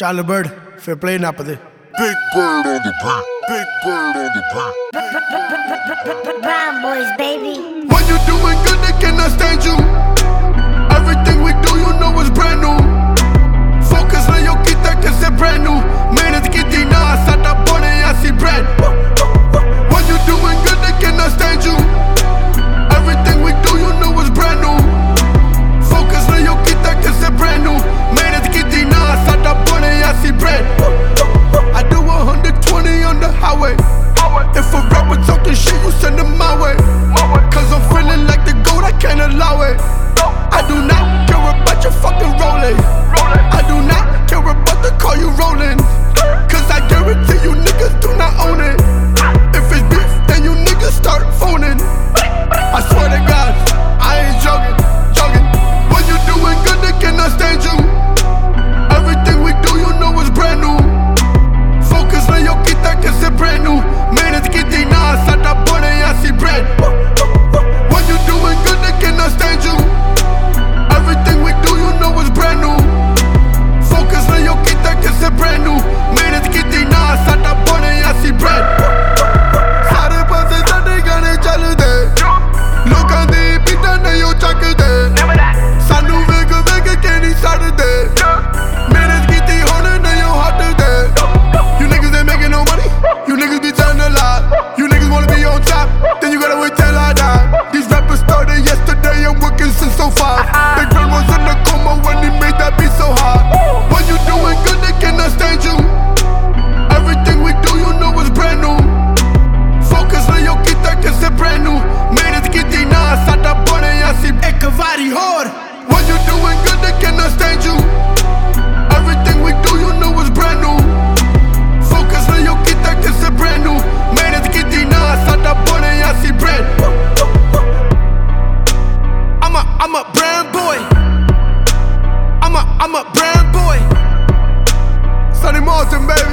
ਚੱਲ ਬਰਡ ਫਿਰ ਪਲੇ ਨੱਪ ਦੇ Big bird on the beat. Big bird on the beat. Brown boys, baby. When you doing good, they cannot stand you. Everything we do, you know is brand new. Focus na yo kita que c'est brand new. Menes que tina sata pone así brand. When you doing good, they cannot stand you. Everything we do, you know is brand new. Focus na yo kita que c'est brand new. Menes que tina sata pone así brand. I do 120 on the highway. If a rapper talking shit, you send them my way. Cause I'm feeling like the goat, I can't allow it. I do not care about your fucking rolling. I do not care about the car you rolling. Cause I guarantee you niggas do not own it. If it's beef, then you niggas start phoning. I swear to God, I ain't joking. When you doing good, they cannot stand you. Everything we do, you know is brand new. Focus na yo kita que c'est brand new. Menes que tina sata pone así brand. When you doing good, they cannot stand you. Everything we do, you know is brand new. Focus na yo kita que c'est brand new. Menes que tina sata pone así brand. Sare passe sate gane chalude. Lokan di pita na yo chakde. Sanu vega keni sarde. Menes que ti hone na yo hotde. You niggas ain't making no money. You niggas be telling a lie. You niggas wanna be on top, then you gotta wait till I die. These rappers started yesterday, I'm working since 05. Big Red was in the coma when he made that beat so hard. When you doing good, they cannot stand you. Everything we do, you know is brand new. Focus na yo kita que c'est brand new. Menes que tina sata pone así ekvari hor. When you doing good, they cannot stand you. Everything we do, you know is brand new. Focus na yo kita que c'est brand new. Menes que tina sata pone así brand. I'm a brand boy. I'm a brand boy. Sonny Martin, baby.